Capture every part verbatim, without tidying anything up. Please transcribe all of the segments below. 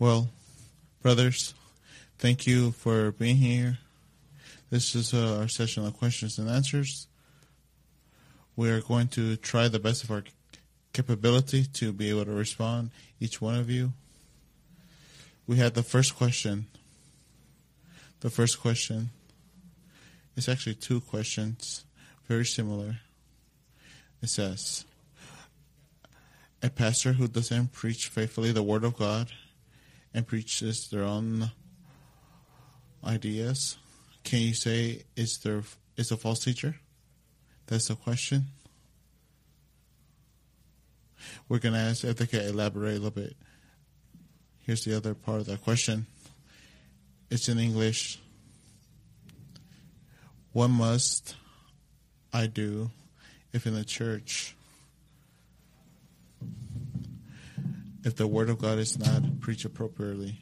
Well, brothers, thank you for being here. This is uh, our session of questions and answers. We are going to try the best of our capability to be able to respond, each one of you. We had the first question. The first question is actually two questions, very similar. It says, a pastor who doesn't preach faithfully the Word of God and preaches their own ideas, can you say is there is a false teacher? That's the question. We're going to ask if they can elaborate a little bit. Here's the other part of that question. It's in English. What must I do if in the church, if the Word of God is not preached appropriately?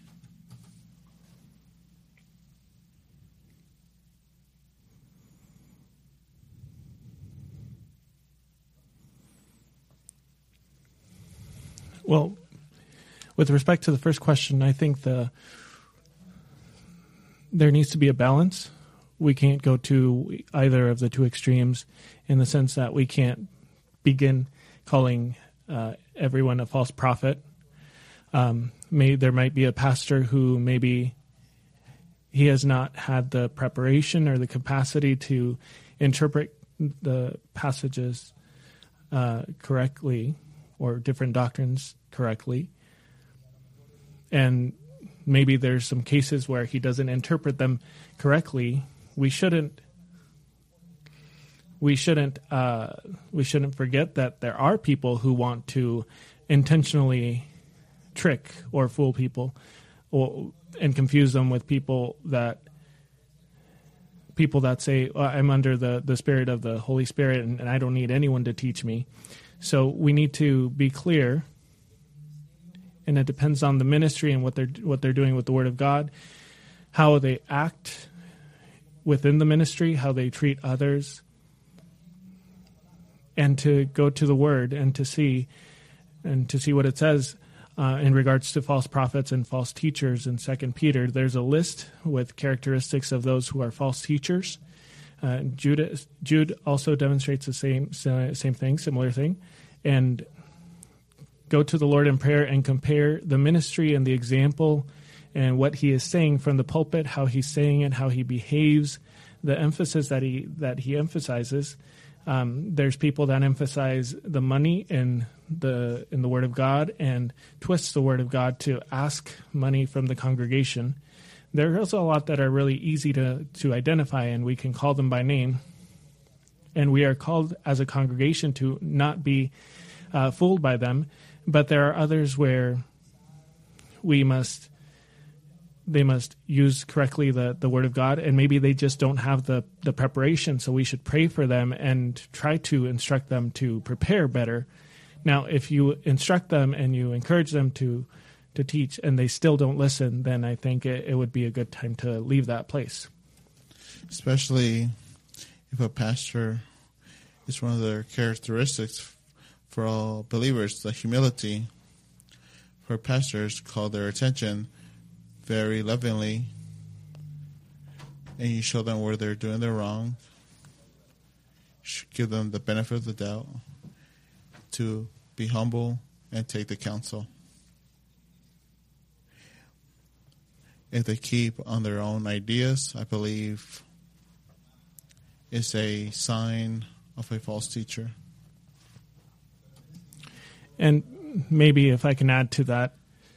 Well, with respect to the first question, I think the there needs to be a balance. We can't go to either of the two extremes in the sense that we can't begin calling uh, everyone a false prophet. Um, may, there might be a pastor who maybe he has not had the preparation or the capacity to interpret the passages uh, correctly or different doctrines correctly. And maybe there's some cases where he doesn't interpret them correctly. We shouldn't we shouldn't uh, we shouldn't forget that there are people who want to intentionally trick or fool people or and confuse them with people that people that say, oh, I'm under the, the spirit of the Holy Spirit and, and I don't need anyone to teach me. So we need to be clear, and it depends on the ministry and what they're what they're doing with the Word of God, how they act within the ministry, how they treat others, and to go to the Word and to see and to see what it says uh, in regards to false prophets and false teachers. In Second Peter, there's a list with characteristics of those who are false teachers. Uh, Jude, Jude also demonstrates the same same thing, similar thing, and go to the Lord in prayer and compare the ministry and the example and what he is saying from the pulpit, how he's saying it, how he behaves, the emphasis that he that he emphasizes. Um, there's people that emphasize the money in the in the Word of God and twist the Word of God to ask money from the congregation. There are also a lot that are really easy to, to identify, and we can call them by name. And we are called as a congregation to not be uh, fooled by them. But there are others where we must, they must use correctly the, the Word of God, and maybe they just don't have the, the preparation, so we should pray for them and try to instruct them to prepare better. Now, if you instruct them and you encourage them to to teach and they still don't listen, then I think it, it would be a good time to leave that place. Especially if a pastor, is one of their characteristics for all believers, the humility. For pastors, call their attention very lovingly, and you show them where they're doing their wrong. Give them the benefit of the doubt to be humble and take the counsel. If they keep on their own ideas, I believe is a sign of a false teacher. And maybe if I can add to that,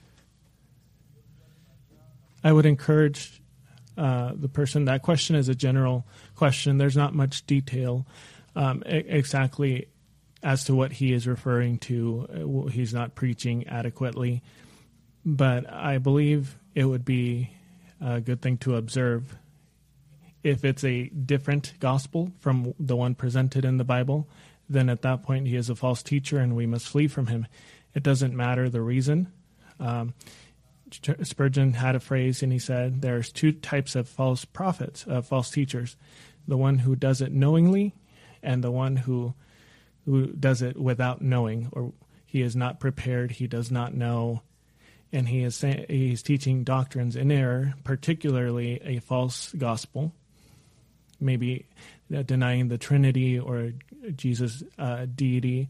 I would encourage uh, the person, that question is a general question. There's not much detail um, exactly as to what he is referring to. He's not preaching adequately. But I believe it would be a good thing to observe if it's a different gospel from the one presented in the Bible. Then at that point he is a false teacher and we must flee from him. It doesn't matter the reason. Um, Spurgeon had a phrase and he said there's two types of false prophets, uh, false teachers. The one who does it knowingly and the one who who does it without knowing, or he is not prepared, he does not know, and he is say, he's teaching doctrines in error, particularly a false gospel, maybe uh, denying the Trinity or Jesus' uh, deity,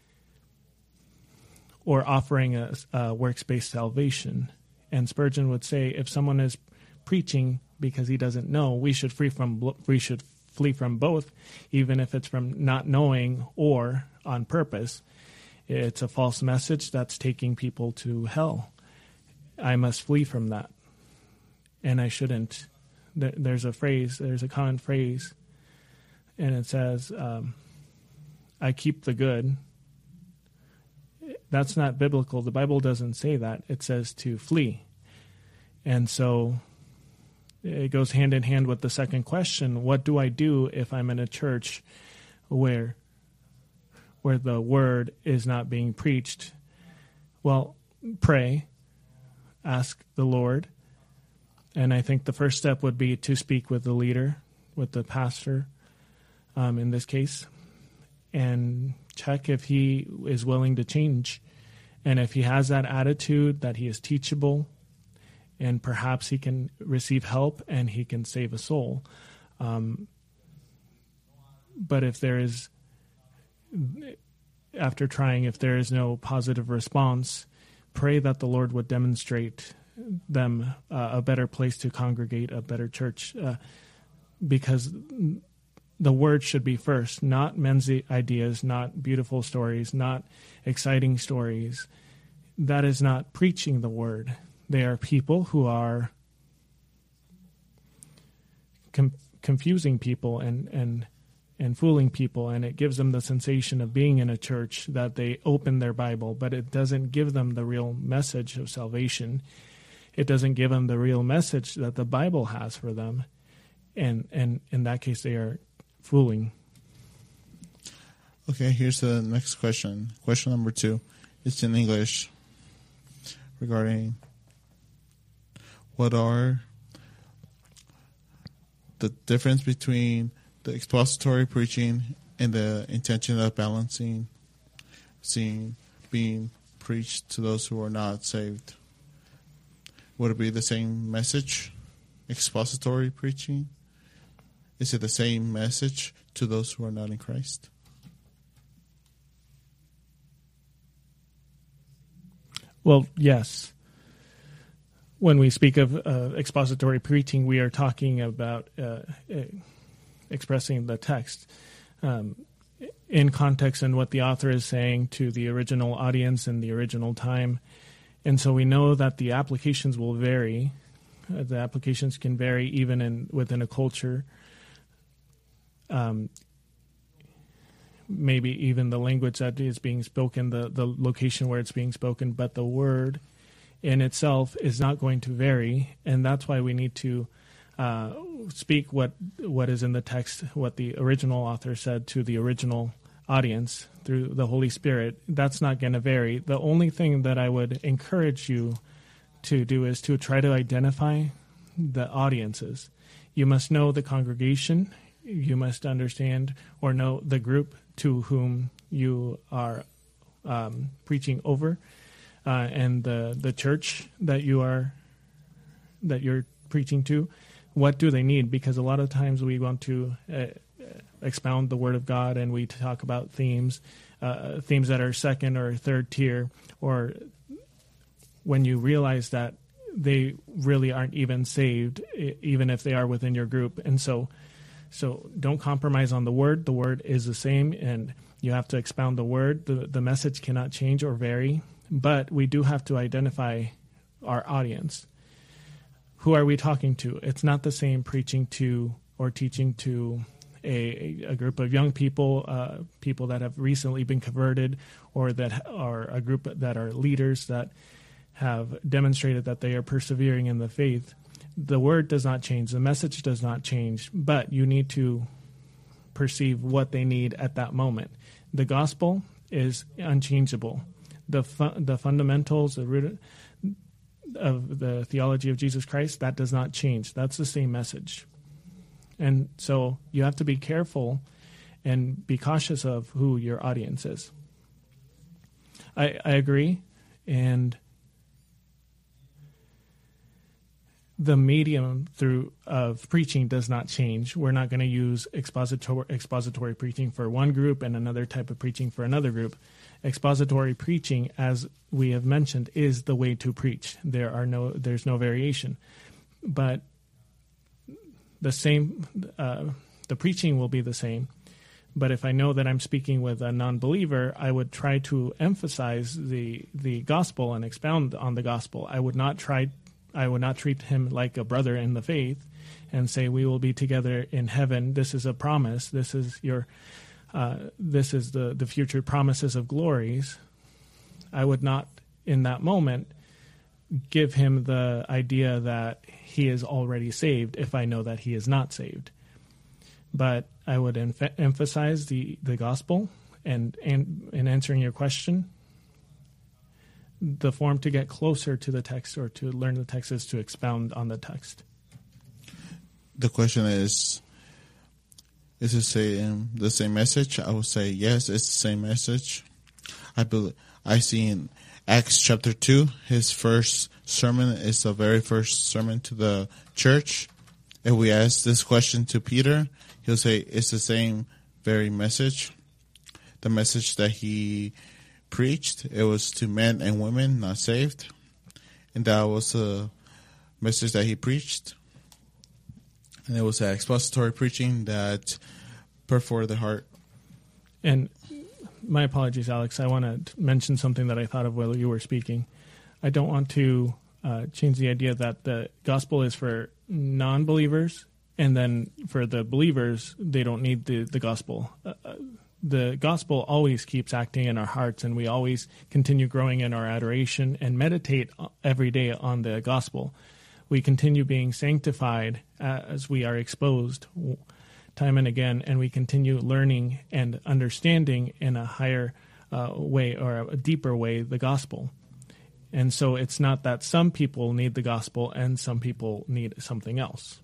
or offering a, a works-based salvation. And Spurgeon would say, if someone is preaching because he doesn't know, we should flee from we should flee from both, even if it's from not knowing or on purpose. It's a false message that's taking people to hell. I must flee from that, and I shouldn't. There's a phrase, there's a common phrase, and it says, um, "I keep the good." That's not biblical. The Bible doesn't say that. It says to flee. And so it goes hand in hand with the second question. What do I do if I'm in a church where where the word is not being preached? Well, pray, ask the Lord. And I think the first step would be to speak with the leader, with the pastor, um, in this case, and check if he is willing to change. And if he has that attitude that he is teachable, and perhaps he can receive help and he can save a soul. Um, but if there is, after trying, if there is no positive response, pray that the Lord would demonstrate them uh, a better place to congregate, a better church, uh, because the word should be first, not men's ideas, not beautiful stories, not exciting stories. That is not preaching the word. They are people who are com- confusing people and, and and fooling people, and it gives them the sensation of being in a church that they open their Bible, but it doesn't give them the real message of salvation. It doesn't give them the real message that the Bible has for them, and and in that case, they are fooling. Okay, here's the next question. Question number two. It's in English regarding what are the difference between the expository preaching and the intention of balancing, seeing, being preached to those who are not saved. Would it be the same message, expository preaching? Is it the same message to those who are not in Christ? Well, yes. When we speak of uh, expository preaching, we are talking about uh, uh, expressing the text um, in context and what the author is saying to the original audience in the original time. And so we know that the applications will vary. Uh, the applications can vary even in within a culture. Um, maybe even the language that is being spoken, the, the location where it's being spoken, but the word in itself is not going to vary, and that's why we need to uh, speak what what is in the text, what the original author said to the original audience through the Holy Spirit. That's not going to vary. The only thing that I would encourage you to do is to try to identify the audiences. You must know the congregation. You must understand or know the group to whom you are um, preaching over. Uh, and the the church that you are that you're preaching to, what do they need? Because a lot of times we want to uh, expound the Word of God, and we talk about themes, uh, themes that are second or third tier, or when you realize that they really aren't even saved, even if they are within your group. And so, so don't compromise on the Word. The Word is the same, and you have to expound the Word. The the message cannot change or vary. But we do have to identify our audience. Who are we talking to? It's not the same preaching to or teaching to a, a group of young people, uh, people that have recently been converted, or that are a group that are leaders that have demonstrated that they are persevering in the faith. The word does not change. The message does not change. But you need to perceive what they need at that moment. The gospel is unchangeable. The fu- the fundamentals, the root of the theology of Jesus Christ, that does not change. That's the same message. And so you have to be careful and be cautious of who your audience is. I, I agree. And the medium through of preaching does not change. We're not going to use expository expository preaching for one group and another type of preaching for another group. Expository preaching, as we have mentioned, is the way to preach. There are no there's no variation, but the same uh, the preaching will be the same. But if I know that I'm speaking with a non-believer, I would try to emphasize the the gospel and expound on the gospel. I would not try I would not treat him like a brother in the faith and say, we will be together in heaven. This is a promise. This is your, uh, this is the, the future promises of glories. I would not, in that moment, give him the idea that he is already saved if I know that he is not saved. But I would em- emphasize the, the gospel, and, and in answering your question, the form to get closer to the text or to learn the text is to expound on the text. The question is, is it same, the same message? I would say yes, it's the same message. I believe, I see in Acts chapter two, his first sermon is the very first sermon to the church. If we ask this question to Peter, he'll say it's the same very message. The message that he preached, it was to men and women not saved, and that was a message that he preached, and it was an expository preaching that perforated the heart. And my apologies, Alex, I want to mention something that I thought of while you were speaking. I don't want to uh, change the idea that the gospel is for non-believers, and then for the believers, they don't need the, the gospel. Uh, The gospel always keeps acting in our hearts, and we always continue growing in our adoration and meditate every day on the gospel. We continue being sanctified as we are exposed time and again, and we continue learning and understanding in a higher uh, way or a deeper way the gospel. And so it's not that some people need the gospel and some people need something else.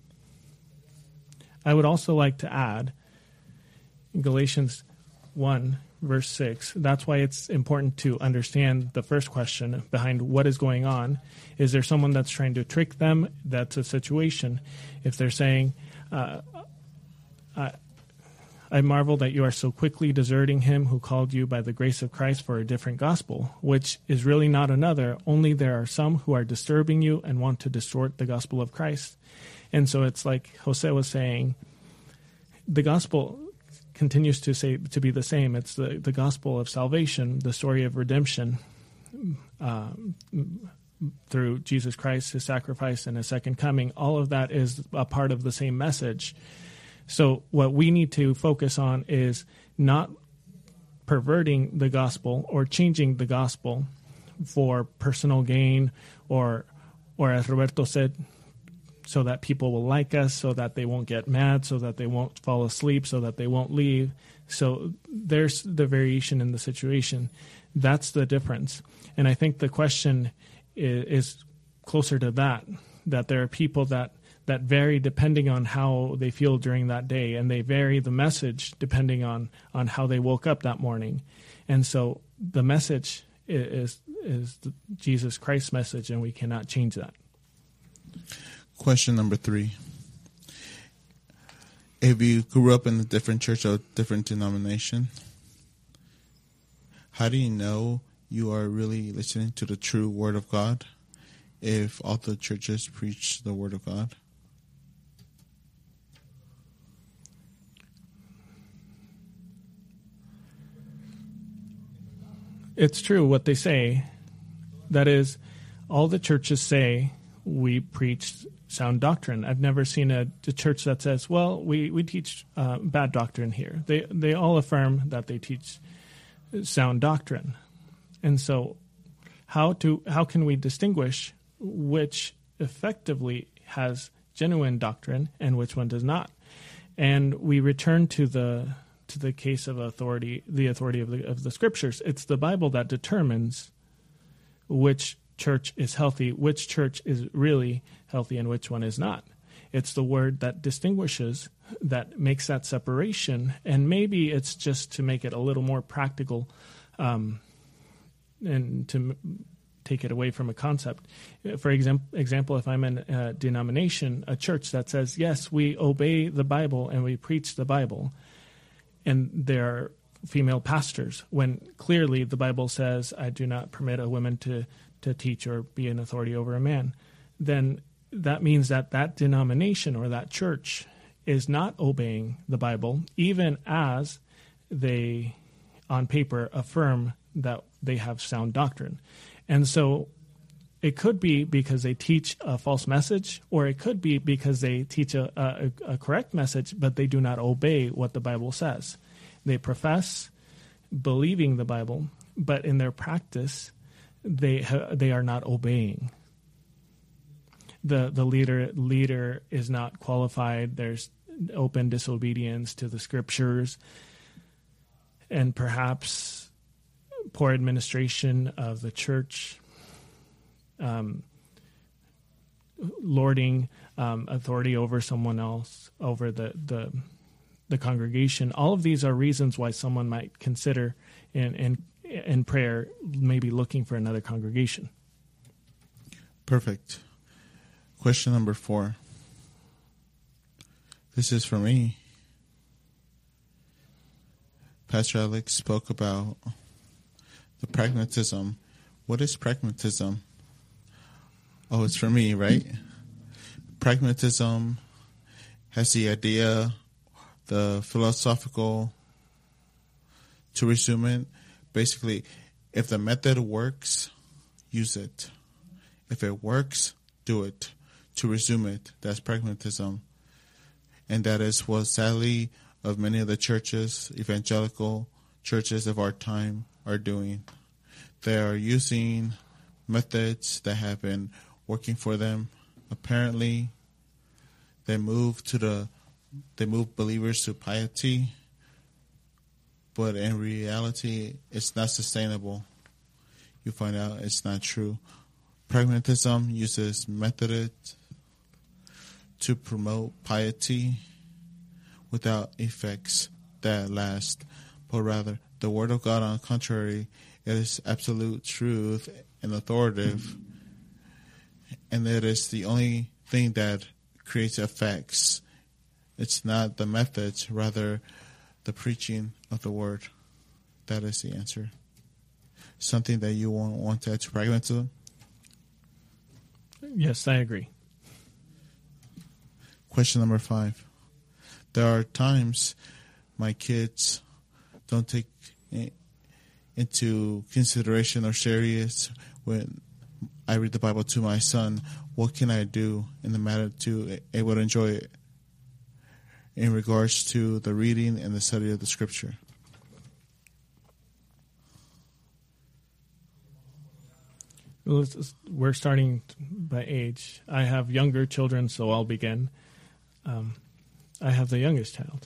I would also like to add in Galatians one, verse six, that's why it's important to understand the first question behind what is going on. Is there someone that's trying to trick them? That's a situation. If they're saying, uh, I, I marvel that you are so quickly deserting him who called you by the grace of Christ for a different gospel, which is really not another, only there are some who are disturbing you and want to distort the gospel of Christ. And so it's like Jose was saying, the gospel continues to say to be the same. It's the, the gospel of salvation, the story of redemption uh, through Jesus Christ, his sacrifice, and his second coming. All of that is a part of the same message. So what we need to focus on is not perverting the gospel or changing the gospel for personal gain or, or as Roberto said, so that people will like us, so that they won't get mad, so that they won't fall asleep, so that they won't leave. So there's the variation in the situation. That's the difference. And I think the question is, is closer to that, that there are people that, that vary depending on how they feel during that day, and they vary the message depending on, on how they woke up that morning. And so the message is, is the Jesus Christ's message, and we cannot change that. Question number three. If you grew up in a different church or different denomination, how do you know you are really listening to the true Word of God if all the churches preach the Word of God? It's true what they say. That is, all the churches say we preach sound doctrine. I've never seen a, a church that says, well, we, we teach uh, bad doctrine here. They they all affirm that they teach sound doctrine. And so how to how can we distinguish which effectively has genuine doctrine and which one does not? And we return to the to the case of authority, the authority of the of the scriptures. It's the Bible that determines which church is healthy, which church is really healthy, and which one is not. It's the word that distinguishes, that makes that separation, and maybe it's just to make it a little more practical um, and to take it away from a concept. For example, example, if I'm in a denomination, a church that says, yes, we obey the Bible and we preach the Bible, and there are female pastors, when clearly the Bible says, I do not permit a woman to, to teach or be an authority over a man, then that means that that denomination or that church is not obeying the Bible, even as they, on paper, affirm that they have sound doctrine. And so it could be because they teach a false message, or it could be because they teach a, a, a correct message, but they do not obey what the Bible says. They profess believing the Bible, but in their practice, they they are not obeying. The the leader leader is not qualified. There's open disobedience to the scriptures, and perhaps poor administration of the church, um, lording um, authority over someone else, over the, the the congregation. All of these are reasons why someone might consider in, in, in prayer maybe looking for another congregation. Perfect. Question number four. This is for me. Pastor Alex spoke about the pragmatism. What is pragmatism? Oh, it's for me, right? Pragmatism has the idea, the philosophical, to resume it, basically, if the method works, use it. If it works, do it. To resume it, that's pragmatism. And that is what, sadly, of many of the churches, evangelical churches of our time, are doing. They are using methods that have been working for them. Apparently, they move to the they move believers to piety, but in reality, it's not sustainable. You find out it's not true. Pragmatism uses methods to promote piety without effects that last, but rather the Word of God, on the contrary, it is absolute truth and authoritative, and it is the only thing that creates effects. It's not the methods, rather the preaching of the Word. That is the answer. Something that you want, want to add to pragmatism? Yes, I agree. Question number five. There are times my kids don't take into consideration or serious when I read the Bible to my son. What can I do in the matter to able to enjoy it in regards to the reading and the study of the Scripture? We're starting by age. I have younger children, so I'll begin. Um, I have the youngest child.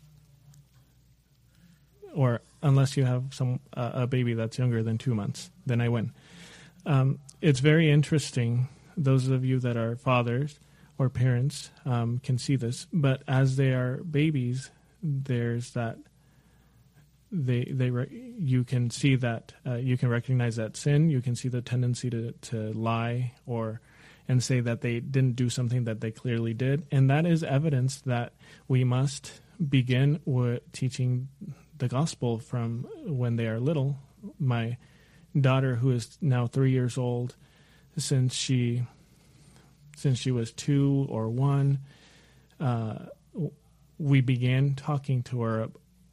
Or unless you have some uh, a baby that's younger than two months, then I win. Um, it's very interesting. Those of you that are fathers or parents um, can see this. But as they are babies, there's that. They they re- you can see that uh, you can recognize that sin. You can see the tendency to to lie or and say that they didn't do something that they clearly did, and that is evidence that we must begin with teaching the gospel from when they are little. My daughter, who is now three years old, since she since she was two or one, uh, we began talking to her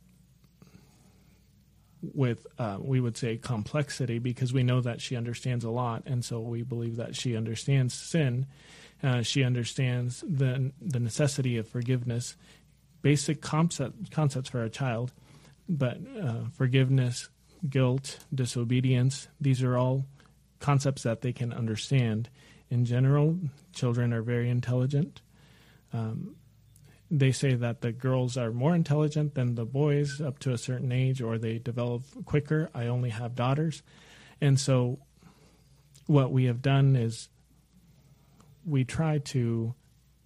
with, uh, we would say, complexity, because we know that she understands a lot, and so we believe that she understands sin. Uh, she understands the the necessity of forgiveness, basic concept, concepts for a child, but uh, forgiveness, guilt, disobedience, these are all concepts that they can understand. In general, children are very intelligent. Um, They say that the girls are more intelligent than the boys up to a certain age, or they develop quicker. I only have daughters. And so what we have done is we try to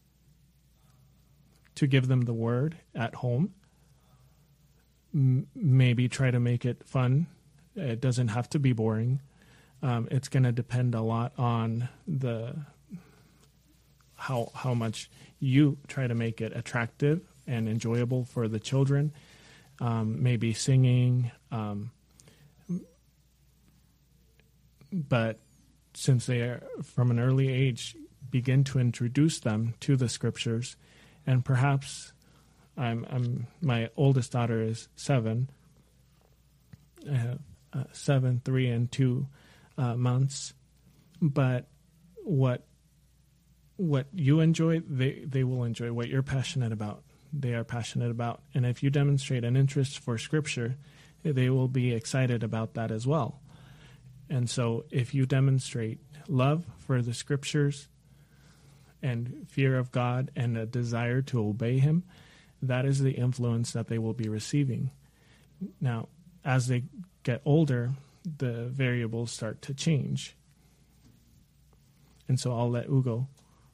to give them the word at home, M- maybe try to make it fun. It doesn't have to be boring. Um, it's going to depend a lot on the how how much you try to make it attractive and enjoyable for the children. Um, maybe singing, um, but since they are from an early age, begin to introduce them to the scriptures, and perhaps I'm, I'm my oldest daughter is seven. I have uh, seven, three, and two uh, months. But what what you enjoy, they they will enjoy. What you're passionate about, they are passionate about. And if you demonstrate an interest for Scripture, they will be excited about that as well. And so, if you demonstrate love for the Scriptures and fear of God and a desire to obey Him, that is the influence that they will be receiving. Now, as they get older, the variables start to change. And so I'll let Ugo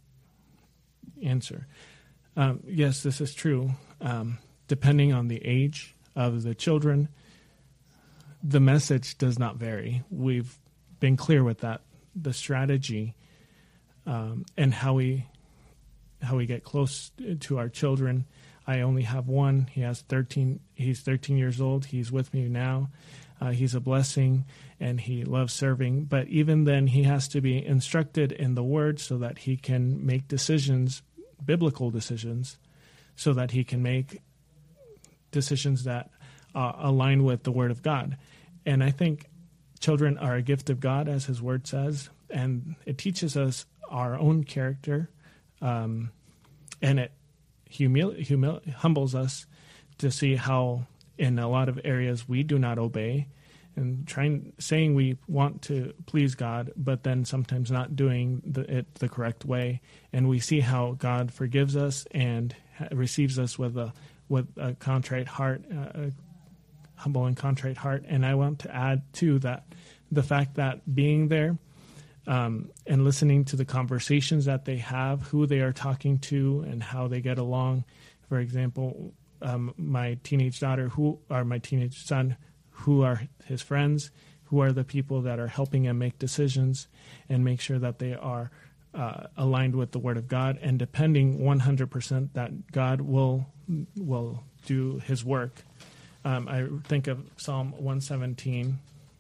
answer. Um, yes, this is true. Um, depending on the age of the children, the message does not vary. We've been clear with that. The strategy um, and how we how we get close to our children. I only have one. He has thirteen. He's thirteen years old. He's with me now. Uh, he's a blessing, and he loves serving. But even then, he has to be instructed in the Word so that he can make decisions, biblical decisions, so that he can make decisions that uh, align with the Word of God. And I think children are a gift of God, as His Word says, and it teaches us our own character, um, and it humil- humil- humbles us to see how in a lot of areas we do not obey, and trying saying we want to please God, but then sometimes not doing the, it the correct way. And we see how God forgives us and ha- receives us with a with a contrite heart, uh, a humble and contrite heart. And I want to add to that the fact that being there um, and listening to the conversations that they have, who they are talking to, and how they get along. For example, Um, my teenage daughter, who are my teenage son, who are his friends, who are the people that are helping him make decisions and make sure that they are uh, aligned with the Word of God, and depending one hundred percent that God will will do His work. Um, I think of Psalm one seventeen.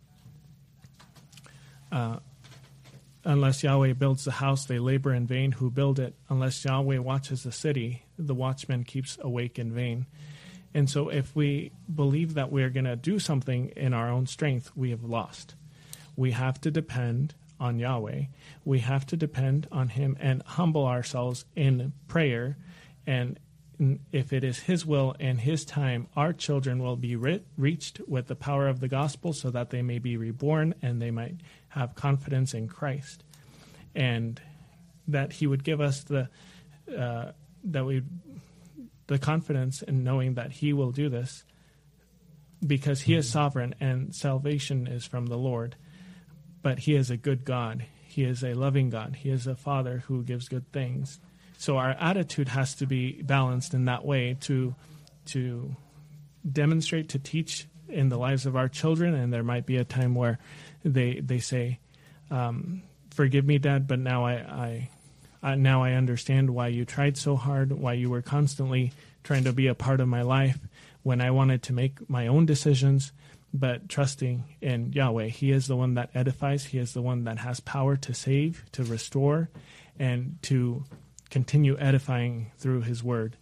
Uh, Unless Yahweh builds the house, they labor in vain who build it. Unless Yahweh watches the city, the watchman keeps awake in vain. And so if we believe that we're going to do something in our own strength, we have lost. We have to depend on Yahweh. We have to depend on Him and humble ourselves in prayer. And if it is His will and His time, our children will be re- reached with the power of the gospel so that they may be reborn and they might have confidence in Christ. And that He would give us the uh, that we the confidence in knowing that He will do this, because He is sovereign and salvation is from the Lord. But He is a good God. He is a loving God. He is a Father who gives good things. So our attitude has to be balanced in that way to to demonstrate, to teach in the lives of our children. And there might be a time where they they say, um, "Forgive me, Dad, but now I, I, I now I understand why you tried so hard, why you were constantly trying to be a part of my life when I wanted to make my own decisions." But trusting in Yahweh, He is the one that edifies. He is the one that has power to save, to restore, and to continue edifying through His Word.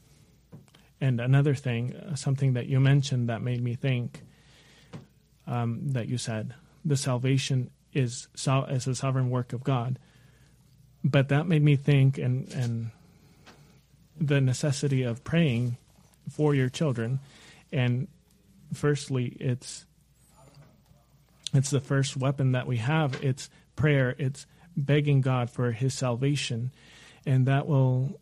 And another thing, uh, something that you mentioned that made me think, um, that you said, the salvation is so, is a sovereign work of God. But that made me think, and and the necessity of praying for your children. And firstly, it's it's the first weapon that we have. It's prayer. It's begging God for His salvation. And that will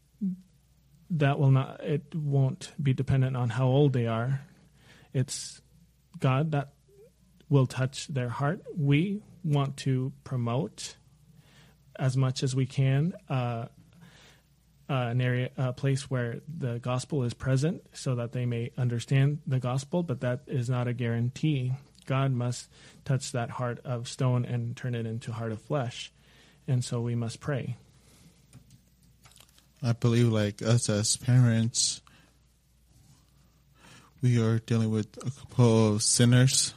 that will not it won't be dependent on how old they are. It's God that will touch their heart. We want to promote as much as we can uh, uh, an area, a place where the gospel is present, so that they may understand the gospel. But that is not a guarantee. God must touch that heart of stone and turn it into a heart of flesh. And so we must pray. I believe, like us as parents, we are dealing with a couple of sinners.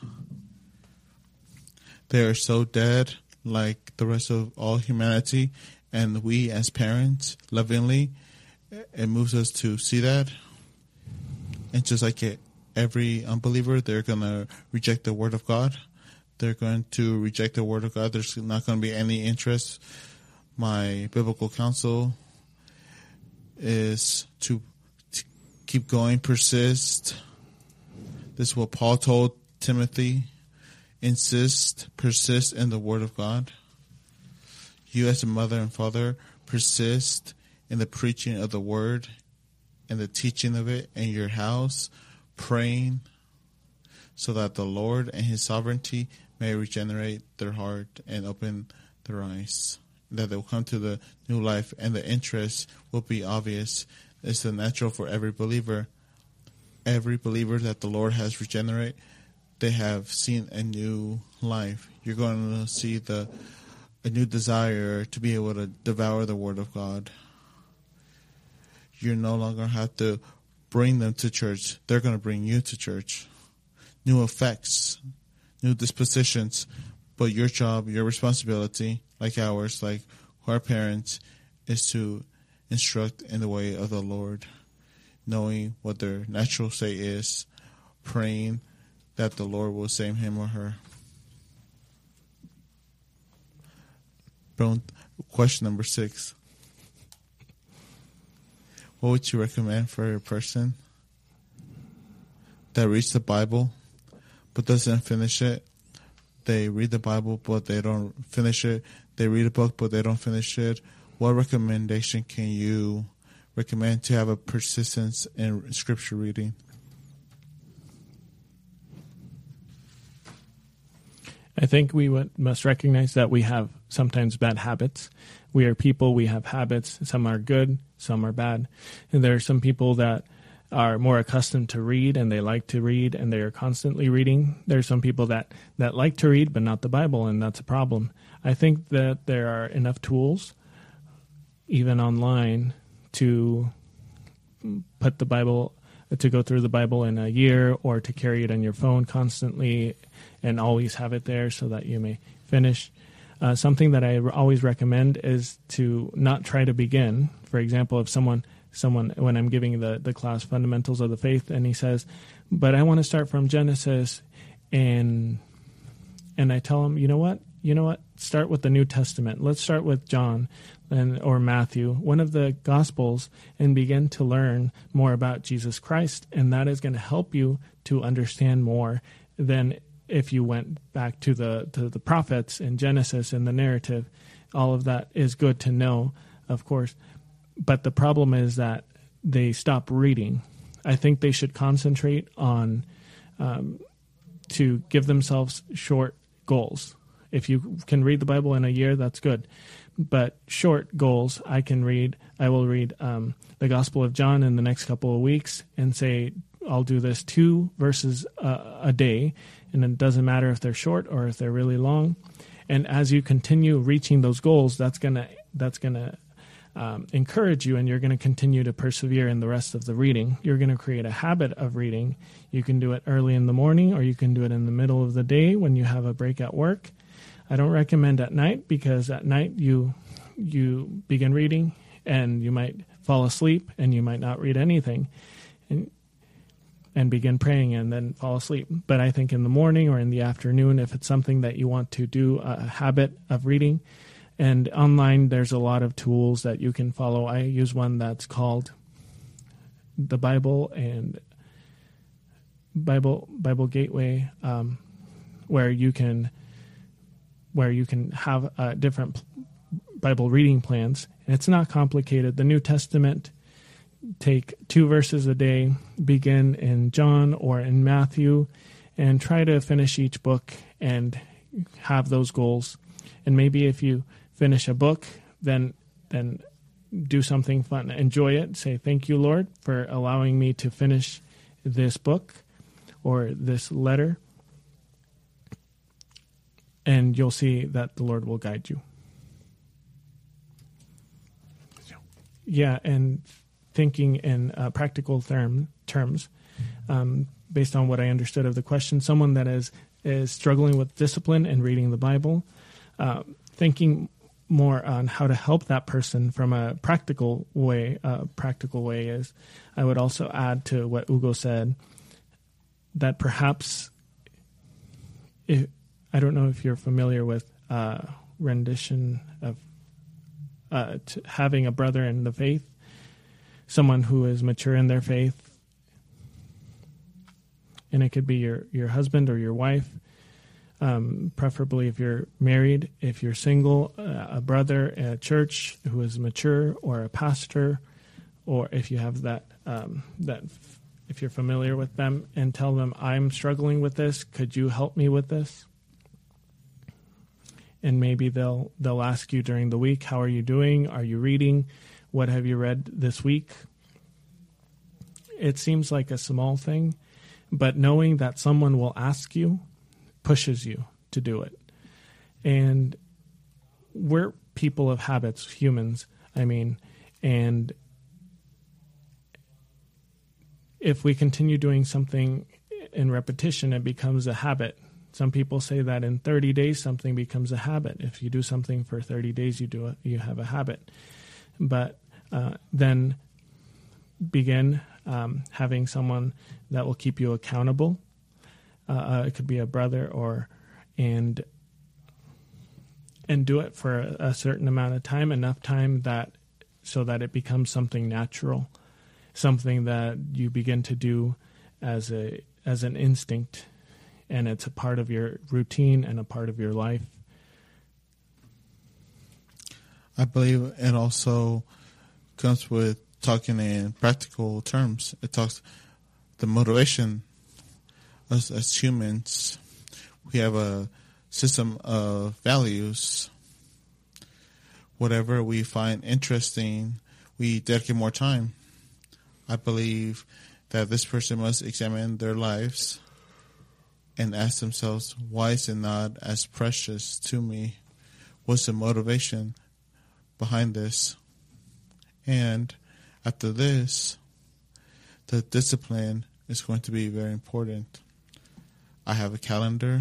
They are so dead, like the rest of all humanity, and we as parents, lovingly, it moves us to see that. And just like it, every unbeliever, they're going to reject the word of God. They're going to reject the word of God. There's not going to be any interest. My biblical counsel is to, to keep going, persist. This is what Paul told Timothy. Insist, persist in the word of God. You as a mother and father, persist in the preaching of the word and the teaching of it in your house, praying so that the Lord and his sovereignty may regenerate their heart and open their eyes, that they will come to the new life, and the interest will be obvious. It's the natural for every believer. Every believer that the Lord has regenerated, they have seen a new life. You're going to see the a new desire to be able to devour the word of God. You no longer have to bring them to church. They're going to bring you to church. New effects, new dispositions. But your job, your responsibility, like ours, like our parents, is to instruct in the way of the Lord, knowing what their natural state is, praying that the Lord will save him or her. Question number six. What would you recommend for a person that reads the Bible but doesn't finish it? They read the Bible but they don't finish it. They read a book but they don't finish it. What recommendation can you recommend to have a persistence in scripture reading? I think we would, must recognize that we have sometimes bad habits. We are people, we have habits. Some are good, some are bad. And there are some people that are more accustomed to read and they like to read and they are constantly reading. There are some people that, that like to read but not the Bible, and that's a problem. I think that there are enough tools, even online, to put the Bible, to go through the Bible in a year, or to carry it on your phone constantly and always have it there so that you may finish. Uh, something that I always recommend is to not try to begin. For example, if someone, someone when I'm giving the, the class Fundamentals of the Faith, and he says, but I want to start from Genesis, and and I tell him, you know what, you know what, start with the New Testament. Let's start with John and or Matthew, one of the Gospels, and begin to learn more about Jesus Christ, and that is going to help you to understand more than if you went back to the to the prophets and Genesis and the narrative. All of that is good to know, of course, but the problem is that they stop reading. I think they should concentrate on um, to give themselves short goals. If you can read the Bible in a year, that's good. But short goals, I can read, I will read um, the Gospel of John in the next couple of weeks and say, I'll do this two verses uh, a day, and it doesn't matter if they're short or if they're really long. And as you continue reaching those goals, that's gonna that's gonna um, encourage you, and you're gonna continue to persevere in the rest of the reading. You're gonna create a habit of reading. You can do it early in the morning, or you can do it in the middle of the day when you have a break at work. I don't recommend at night, because at night you you begin reading and you might fall asleep and you might not read anything, and and begin praying and then fall asleep. But I think in the morning or in the afternoon, if it's something that you want to do, a habit of reading, and online there's a lot of tools that you can follow. I use one that's called the Bible and Bible Bible Gateway, um, where you can where you can have uh, different Bible reading plans. And it's not complicated. The New Testament, take two verses a day, begin in John or in Matthew, and try to finish each book and have those goals. And maybe if you finish a book, then then do something fun. Enjoy it. Say, thank you, Lord, for allowing me to finish this book or this letter. and you'll see that the Lord will guide you. Yeah, and thinking in uh, practical term, terms, um, based on what I understood of the question, someone that is, is struggling with discipline and reading the Bible, uh, thinking more on how to help that person from a practical way. Uh, practical way is, I would also add to what Ugo said, that perhaps, if, I don't know if you're familiar with uh, rendition of uh, to having a brother in the faith, someone who is mature in their faith, and it could be your, your husband or your wife, um, preferably if you're married. If you're single, uh, a brother at a church who is mature, or a pastor, or if you have that, um, that if you're familiar with them, and tell them, I'm struggling with this, could you help me with this? And maybe they'll they'll ask you during the week, how are you doing? Are you reading? What have you read this week? It seems like a small thing, but knowing that someone will ask you pushes you to do it. And we're people of habits, humans, I mean, and if we continue doing something in repetition, it becomes a habit. Some people say that in thirty days, something becomes a habit. If you do something for thirty days, you do it, you have a habit. But uh, then begin um, having someone that will keep you accountable. Uh, it could be a brother, or and and do it for a, a certain amount of time, enough time that so that it becomes something natural, something that you begin to do as a as an instinct. And it's a part of your routine and a part of your life. I believe it also comes with talking in practical terms. It talks the motivation. Us as humans, we have a system of values. Whatever we find interesting, we dedicate more time. I believe that this person must examine their lives and ask themselves, why is it not as precious to me? What's the motivation behind this? And after this, the discipline is going to be very important. I have a calendar.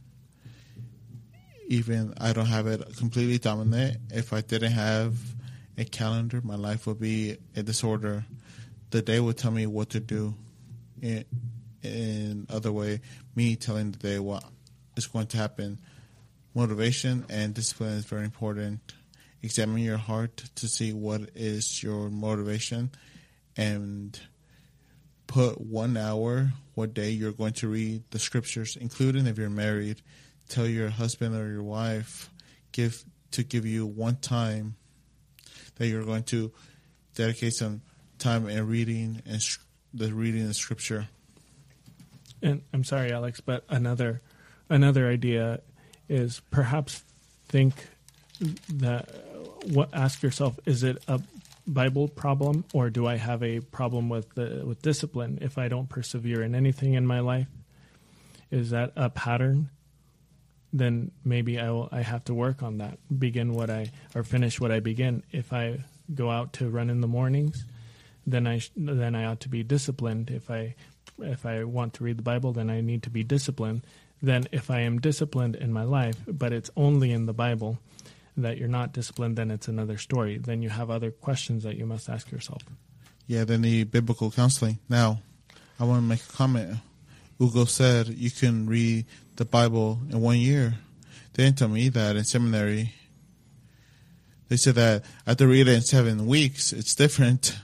Even I don't have it completely dominant. If I didn't have a calendar, my life would be a disorder. The day would tell me what to do. In, in other way, me telling the day what is going to happen. Motivation and discipline is very important. Examine your heart to see what is your motivation, and put one hour what day you're going to read the scriptures, including if you're married. Tell your husband or your wife give to give you one time that you're going to dedicate some time in reading and the reading the scripture. And I'm sorry, Alex, but another another idea is perhaps think that what ask yourself, is it a Bible problem, or do I have a problem with the with discipline? If I don't persevere in anything in my life, is that a pattern? Then maybe I will I have to work on that. Begin what I or finish what I begin. If I go out to run in the mornings, then I then I ought to be disciplined. If I If I want to read the Bible, then I need to be disciplined. Then if I am disciplined in my life, but it's only in the Bible that you're not disciplined, then it's another story. Then you have other questions that you must ask yourself. Yeah, then the biblical counseling. Now, I want to make a comment. Ugo said you can read the Bible in one year. They didn't tell me that in seminary. They said that I have to read it in seven weeks. It's different.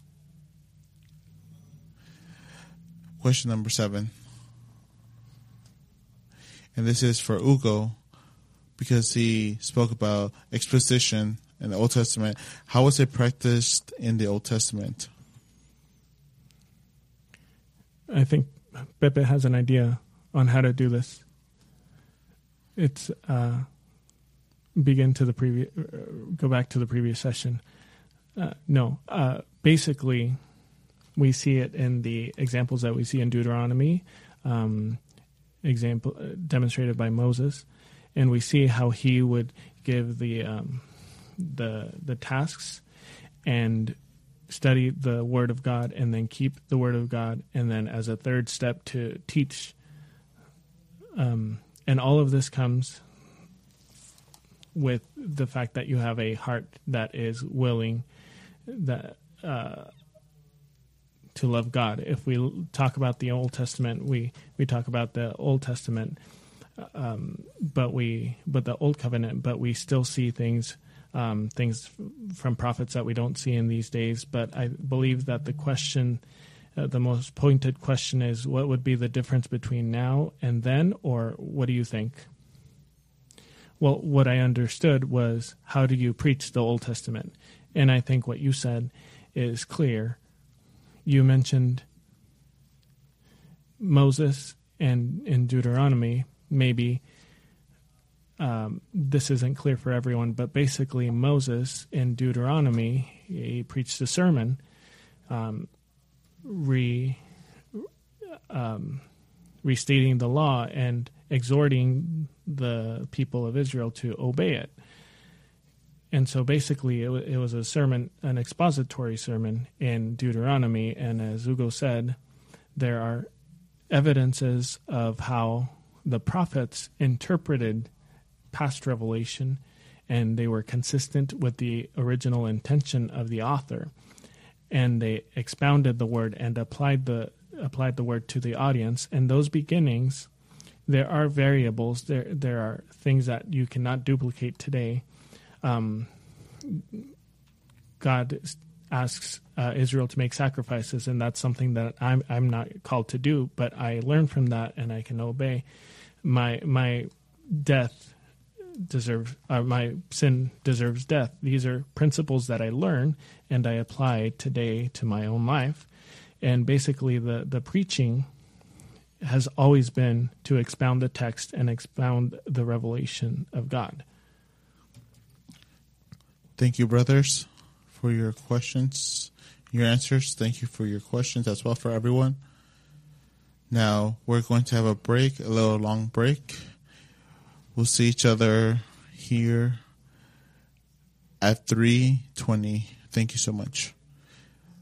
Question number seven. And this is for Ugo, because he spoke about exposition in the Old Testament. How was it practiced in the Old Testament? I think Pepe has an idea on how to do this. It's uh, begin to the previous, uh, go back to the previous session. Uh, no, uh, basically, we see it in the examples that we see in Deuteronomy, um, example uh, demonstrated by Moses, and we see how he would give the um, the the tasks and study the Word of God, and then keep the Word of God, and then as a third step to teach. Um, and all of this comes with the fact that you have a heart that is willing that uh, to love God. If we talk about the Old Testament, we, we talk about the Old Testament, um, but we but the Old Covenant, but we still see things um, things from prophets that we don't see in these days. But I believe that the question, uh, the most pointed question, is what would be the difference between now and then, or what do you think? Well, what I understood was, how do you preach the Old Testament? And I think what you said is clear. You mentioned Moses and in Deuteronomy. Maybe um, this isn't clear for everyone, but basically Moses in Deuteronomy, he preached a sermon um, re, um, restating the law and exhorting the people of Israel to obey it. And so basically it, w- it was a sermon, an expository sermon in Deuteronomy. And as Hugo said, there are evidences of how the prophets interpreted past revelation, and they were consistent with the original intention of the author. And they expounded the word and applied the applied the word to the audience. And those beginnings, there are variables, there there are things that you cannot duplicate today. Um, God asks uh, Israel to make sacrifices, and that's something that I'm I'm not called to do, but I learn from that and I can obey. My my death deserves, uh, my sin deserves death. These are principles that I learn and I apply today to my own life. And basically the, the preaching has always been to expound the text and expound the revelation of God. Thank you, brothers, for your questions, your answers. Thank you for your questions as well for everyone. Now, we're going to have a break, a little long break. We'll see each other here at three twenty. Thank you so much.